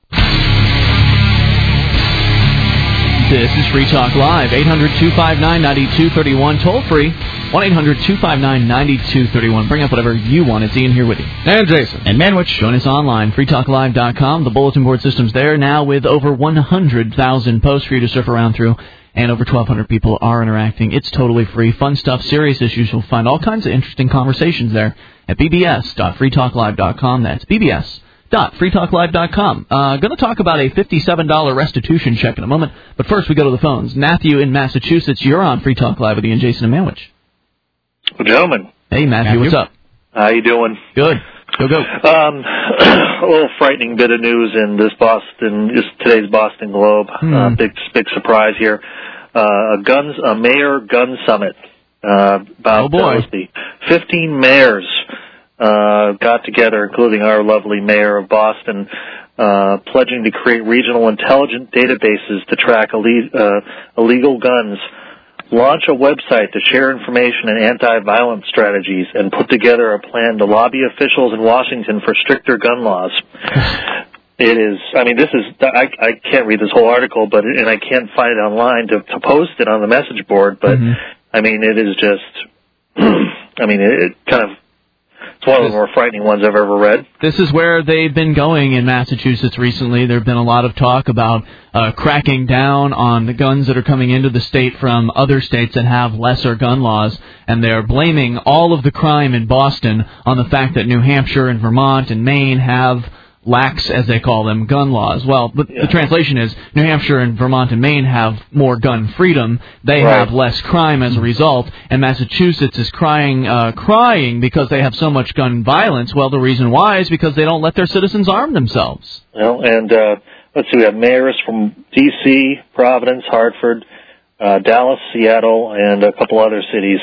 This is Free Talk Live. 800-259-9231. Toll-free 1-800-259-9231. Bring up whatever you want. It's Ian here with you. And Jason. And Manwich. Join us online. freetalklive.com. The bulletin board system's there now with over 100,000 posts for you to surf around through. And over 1,200 people are interacting. It's totally free. Fun stuff, serious issues. You'll find all kinds of interesting conversations there at bbs.freetalklive.com. That's bbs.freetalklive.com. Going to talk about a $57 restitution check in a moment. But first, we go to the phones. Matthew in Massachusetts, you're on Free Talk Live with Ian, Jason, and Manwich. Well, gentlemen. Hey, Matthew, what's up? How you doing? Good. Go. A little frightening bit of news in this today's Boston Globe. Big surprise here. A mayor gun summit. About 15 mayors got together, including our lovely mayor of Boston, pledging to create regional intelligent databases to track illegal guns, launch a website to share information and anti-violence strategies, and put together a plan to lobby officials in Washington for stricter gun laws. It is, I can't read this whole article, and I can't find it online to post it on the message board, but, it is just, it kind of It's one of the more frightening ones I've ever read. This is where they've been going in Massachusetts recently. There have been a lot of talk about cracking down on the guns that are coming into the state from other states that have lesser gun laws, and they're blaming all of the crime in Boston on the fact that New Hampshire and Vermont and Maine have lax, as they call them, gun laws. Well, the translation is New Hampshire and Vermont and Maine have more gun freedom. They have less crime as a result, and Massachusetts is crying because they have so much gun violence. Well, the reason why is because they don't let their citizens arm themselves. Well, and let's see, we have mayors from D.C., Providence, Hartford, Dallas, Seattle, and a couple other cities,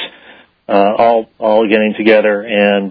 all getting together, and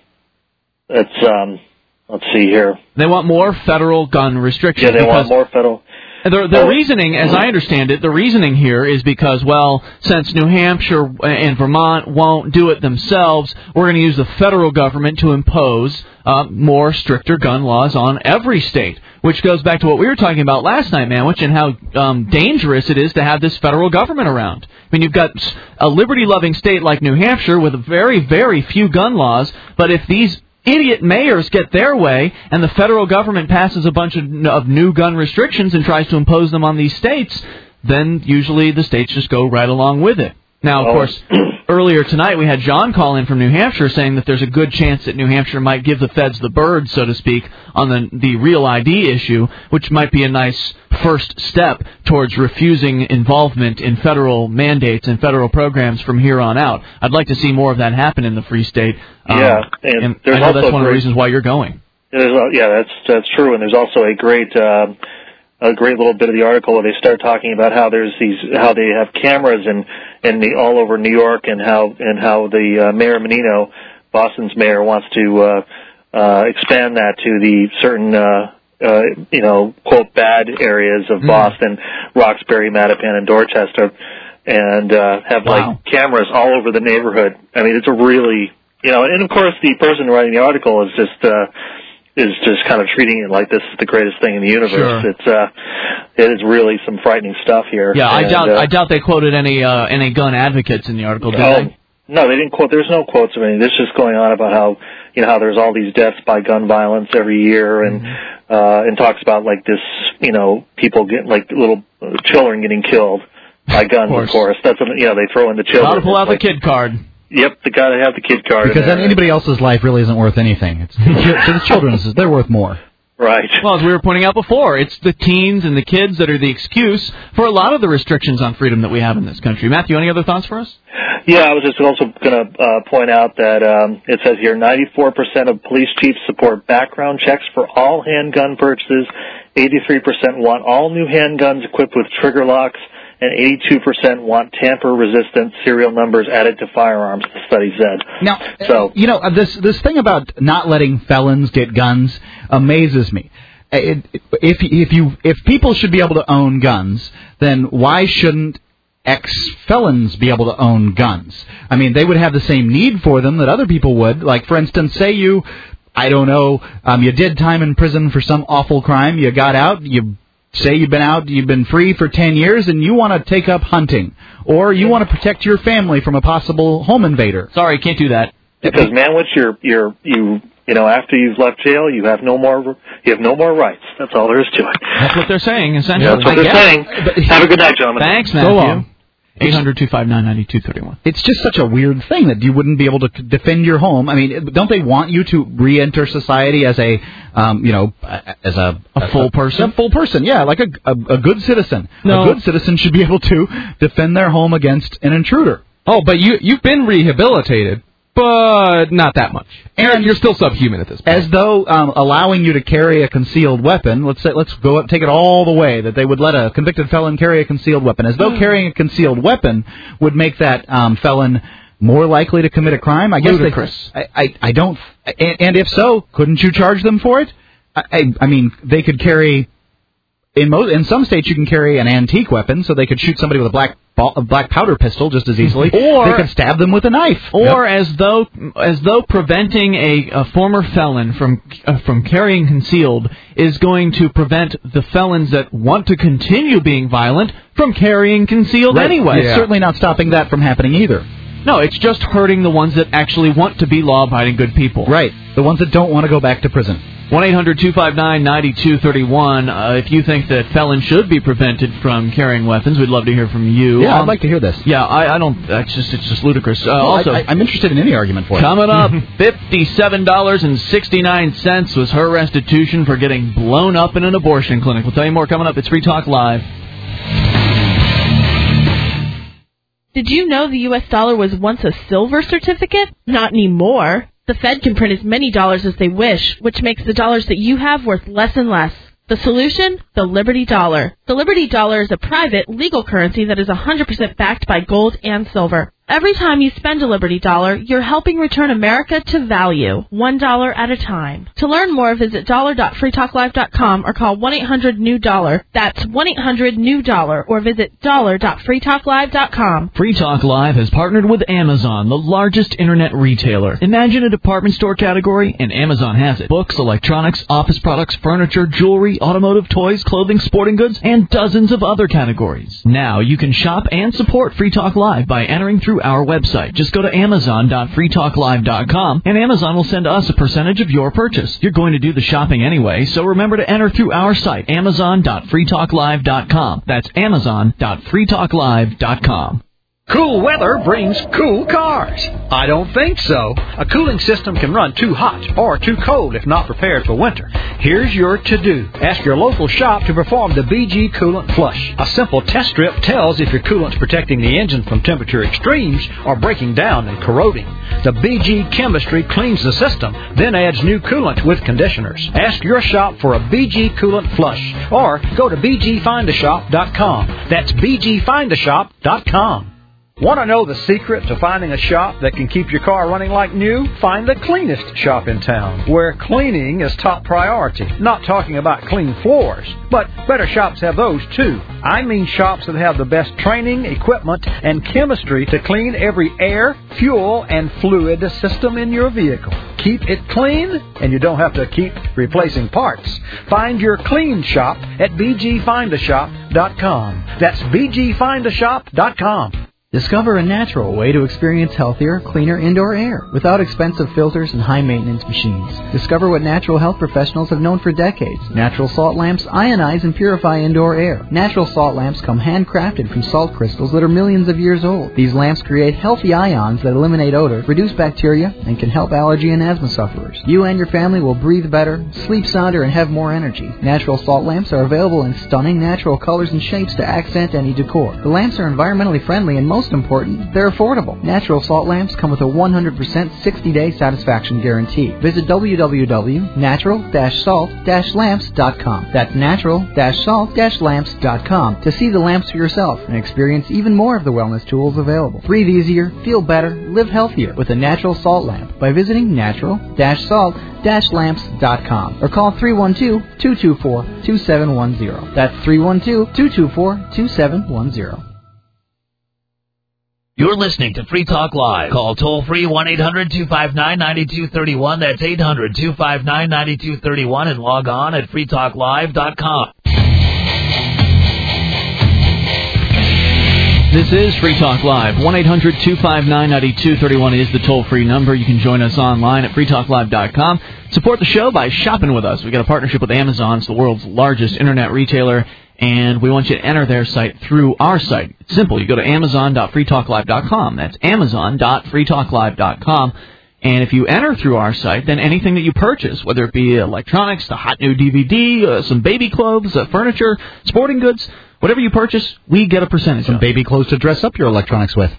it's... Let's see here. They want more federal gun restrictions. Yeah, they want more federal. The reasoning, as I understand it, the reasoning here is because, well, since New Hampshire and Vermont won't do it themselves, we're going to use the federal government to impose more stricter gun laws on every state, which goes back to what we were talking about last night, Manwich, and how dangerous it is to have this federal government around. I mean, you've got a liberty-loving state like New Hampshire with very, very few gun laws, but if these idiot mayors get their way, and the federal government passes a bunch of new gun restrictions and tries to impose them on these states, then usually the states just go right along with it. Now, of course, earlier tonight we had John call in from New Hampshire saying that there's a good chance that New Hampshire might give the feds the bird, so to speak, on the real ID issue, which might be a nice first step towards refusing involvement in federal mandates and federal programs from here on out. I'd like to see more of that happen in the Free State. And I know that's one of the reasons why you're going. That's true, and there's also a great little bit of the article where they start talking about how they have cameras all over New York, and how the Mayor Menino, Boston's mayor, wants to expand that to the certain quote bad areas of Boston, Roxbury, Mattapan, and Dorchester, and have like cameras all over the neighborhood. I mean, it's a really and of course the person writing the article is just kind of treating it like this is the greatest thing in the universe. Sure. It is really some frightening stuff here. Yeah, I doubt they quoted any gun advocates in the article, did they? No, they didn't quote. There's no quotes of any. This is just going on about how there's all these deaths by gun violence every year, and talks about like this, people getting like little children getting killed by guns. Of course, that's they throw in the children. Got to pull out the kid card. Yep, they got to have the kid card. Because then anybody else's life really isn't worth anything. It's to the children's, they're worth more. Right. Well, as we were pointing out before, it's the teens and the kids that are the excuse for a lot of the restrictions on freedom that we have in this country. Matthew, any other thoughts for us? Yeah, I was just also going to point out that it says here 94% of police chiefs support background checks for all handgun purchases, 83% want all new handguns equipped with trigger locks, and 82% want tamper-resistant serial numbers added to firearms, the study said. Now, this thing about not letting felons get guns amazes me. If people should be able to own guns, then why shouldn't ex-felons be able to own guns? I mean, they would have the same need for them that other people would. Like, for instance, say you did time in prison for some awful crime, you got out, say you've been free for 10 years, and you want to take up hunting, or you want to protect your family from a possible home invader. Sorry, can't do that. Because Manwich, after you've left jail, you have no more rights. That's all there is to it. That's what they're saying, essentially. That's what they're saying. Have a good night, gentlemen. Thanks, Matthew. So long. 800-259-9231. It's just such a weird thing that you wouldn't be able to defend your home. I mean, don't they want you to re-enter society as a full person? A full person, yeah, like a good citizen. No. A good citizen should be able to defend their home against an intruder. Oh, but you've been rehabilitated. But not that much. And you're still subhuman at this point. As though allowing you to carry a concealed weapon, let's go up, take it all the way, that they would let a convicted felon carry a concealed weapon. As though carrying a concealed weapon would make that felon more likely to commit a crime. I guess ludicrous. I don't. And if so, couldn't you charge them for it? I mean, they could carry. In some states, you can carry an antique weapon, so they could shoot somebody with a black powder pistol just as easily. Or they could stab them with a knife. Or as though preventing a former felon from carrying concealed is going to prevent the felons that want to continue being violent from carrying concealed anyway. It's certainly not stopping that from happening either. No, it's just hurting the ones that actually want to be law-abiding good people. Right. The ones that don't want to go back to prison. 1-800-259-9231. If you think that felons should be prevented from carrying weapons, we'd love to hear from you. Yeah, I'd like to hear this. Yeah, I don't. It's just ludicrous. I'm interested in any argument for it. Coming up, $57.69 was her restitution for getting blown up in an abortion clinic. We'll tell you more coming up. It's Free Talk Live. Did you know the U.S. dollar was once a silver certificate? Not anymore. The Fed can print as many dollars as they wish, which makes the dollars that you have worth less and less. The solution? The Liberty Dollar. The Liberty Dollar is a private, legal currency that is 100% backed by gold and silver. Every time you spend a Liberty Dollar, you're helping return America to value, $1 at a time. To learn more, visit dollar.freetalklive.com or call 1-800-NEW-DOLLAR. That's 1-800-NEW-DOLLAR or visit dollar.freetalklive.com. Free Talk Live has partnered with Amazon, the largest internet retailer. Imagine a department store category, and Amazon has it. Books, electronics, office products, furniture, jewelry, automotive, toys, clothing, sporting goods, and dozens of other categories. Now you can shop and support Free Talk Live by entering through our website. Just go to amazon.freetalklive.com and Amazon will send us a percentage of your purchase. You're going to do the shopping anyway, so remember to enter through our site, amazon.freetalklive.com. That's amazon.freetalklive.com. Cool weather brings cool cars. I don't think so. A cooling system can run too hot or too cold if not prepared for winter. Here's your to-do. Ask your local shop to perform the BG Coolant Flush. A simple test strip tells if your coolant's protecting the engine from temperature extremes or breaking down and corroding. The BG chemistry cleans the system, then adds new coolant with conditioners. Ask your shop for a BG Coolant Flush or go to bgfindashop.com. That's bgfindashop.com. Want to know the secret to finding a shop that can keep your car running like new? Find the cleanest shop in town, where cleaning is top priority. Not talking about clean floors, but better shops have those too. I mean shops that have the best training, equipment, and chemistry to clean every air, fuel, and fluid system in your vehicle. Keep it clean, and you don't have to keep replacing parts. Find your clean shop at bgfindashop.com. That's bgfindashop.com. Discover a natural way to experience healthier, cleaner indoor air without expensive filters and high-maintenance machines. Discover what natural health professionals have known for decades. Natural salt lamps ionize and purify indoor air. Natural salt lamps come handcrafted from salt crystals that are millions of years old. These lamps create healthy ions that eliminate odor, reduce bacteria, and can help allergy and asthma sufferers. You and your family will breathe better, sleep sounder, and have more energy. Natural salt lamps are available in stunning natural colors and shapes to accent any decor. The lamps are environmentally friendly and most important, they're affordable. Natural salt lamps come with a 100% 60-day satisfaction guarantee. Visit www.natural-salt-lamps.com. That's natural-salt-lamps.com to see the lamps for yourself and experience even more of the wellness tools available. Breathe easier, feel better, live healthier with a natural salt lamp by visiting natural-salt-lamps.com or call 312-224-2710. That's 312-224-2710. You're listening to Free Talk Live. Call toll-free 1-800-259-9231. That's 800-259-9231 and log on at freetalklive.com. This is Free Talk Live. 1-800-259-9231 is the toll-free number. You can join us online at freetalklive.com. Support the show by shopping with us. We've got a partnership with Amazon. It's the world's largest internet retailer, and we want you to enter their site through our site. It's simple. You go to amazon.freetalklive.com. That's amazon.freetalklive.com. And if you enter through our site, then anything that you purchase, whether it be electronics, the hot new DVD, some baby clothes, furniture, sporting goods, whatever you purchase, we get a percentage. Some baby clothes to dress up your electronics with.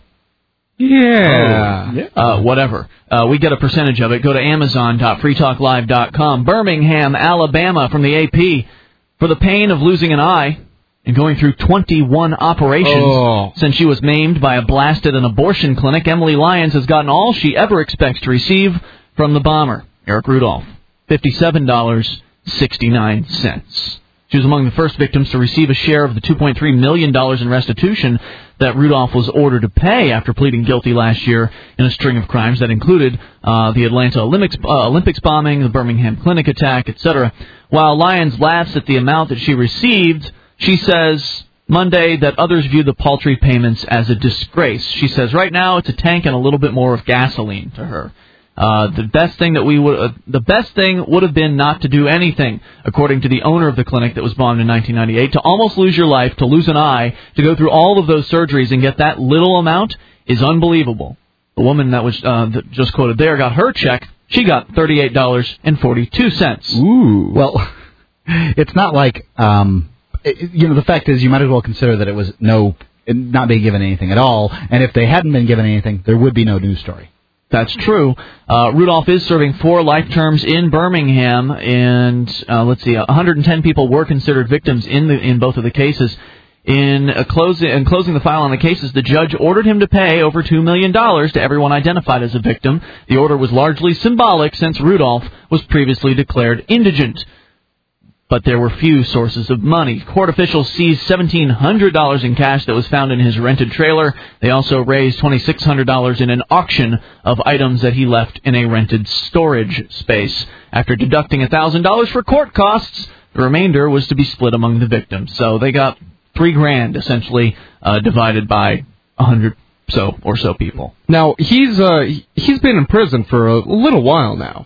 Yeah. Whatever. We get a percentage of it. Go to amazon.freetalklive.com. Birmingham, Alabama, from the AP. For the pain of losing an eye and going through 21 operations since she was maimed by a blast at an abortion clinic, Emily Lyons has gotten all she ever expects to receive from the bomber, Eric Rudolph, $57.69. She was among the first victims to receive a share of the $2.3 million in restitution that Rudolph was ordered to pay after pleading guilty last year in a string of crimes that included the Atlanta Olympics bombing, the Birmingham clinic attack, etc. While Lyons laughs at the amount that she received, she says Monday that others view the paltry payments as a disgrace. She says right now it's a tank and a little bit more of gasoline to her. The best thing would have been not to do anything, according to the owner of the clinic that was bombed in 1998. To almost lose your life, to lose an eye, to go through all of those surgeries and get that little amount is unbelievable. The woman that was that just quoted there got her check. She got $38.42. Ooh. Well, it's not like the fact is you might as well consider that it was not being given anything at all. And if they hadn't been given anything, there would be no news story. That's true. Rudolph is serving 4 life terms in Birmingham, and 110 people were considered victims in both of the cases. In closing the file on the cases, the judge ordered him to pay over $2 million to everyone identified as a victim. The order was largely symbolic since Rudolph was previously declared indigent. But there were few sources of money. Court officials seized $1,700 in cash that was found in his rented trailer. They also raised $2,600 in an auction of items that he left in a rented storage space. After deducting $1,000 for court costs, the remainder was to be split among the victims. So they got $3,000 essentially divided by 100 or so people. Now he's been in prison for a little while now.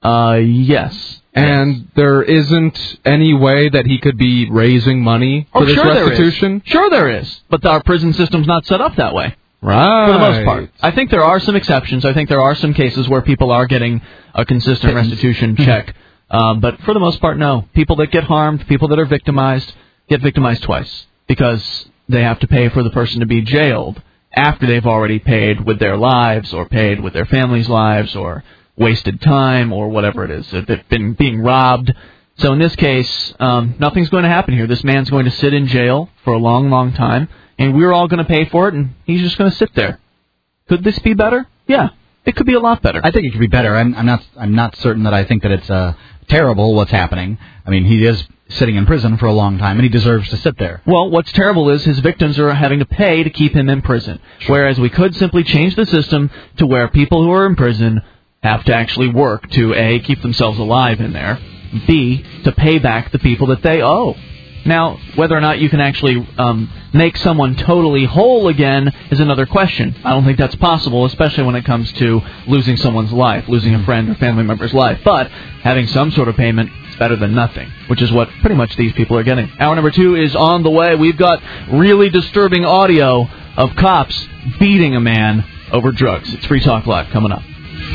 Yes. And there isn't any way that he could be raising money for this restitution? Sure there is. But our prison system's not set up that way. Right. For the most part. I think there are some exceptions. I think there are some cases where people are getting a consistent restitution check. But for the most part, no. People that get harmed, people that are victimized, get victimized twice. Because they have to pay for the person to be jailed after they've already paid with their lives or paid with their families' lives or wasted time or whatever it is. They've been being robbed. So in this case, nothing's going to happen here. This man's going to sit in jail for a long, long time, and we're all going to pay for it, and he's just going to sit there. Could this be better? Yeah, it could be a lot better. I think it could be better. I'm not certain that I think that it's terrible what's happening. I mean, he is sitting in prison for a long time, and he deserves to sit there. Well, what's terrible is his victims are having to pay to keep him in prison, whereas we could simply change the system to where people who are in prison have to actually work to, A, keep themselves alive in there, B, to pay back the people that they owe. Now, whether or not you can actually make someone totally whole again is another question. I don't think that's possible, especially when it comes to losing someone's life, losing a friend or family member's life. But having some sort of payment is better than nothing, which is what pretty much these people are getting. Hour number 2 is on the way. We've got really disturbing audio of cops beating a man over drugs. It's Free Talk Live coming up.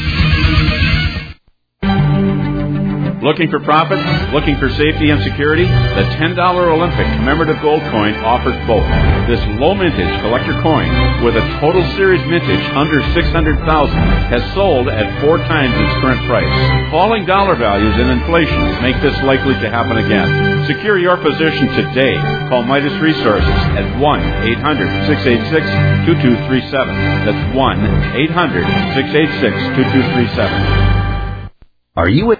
Looking for profit? Looking for safety and security? The $10 Olympic commemorative gold coin offers both. This low mintage collector coin with a total series mintage under $600,000 has sold at 4 times its current price. Falling dollar values and inflation make this likely to happen again. Secure your position today. Call Midas Resources at 1-800-686-2237. That's 1-800-686-2237. Are you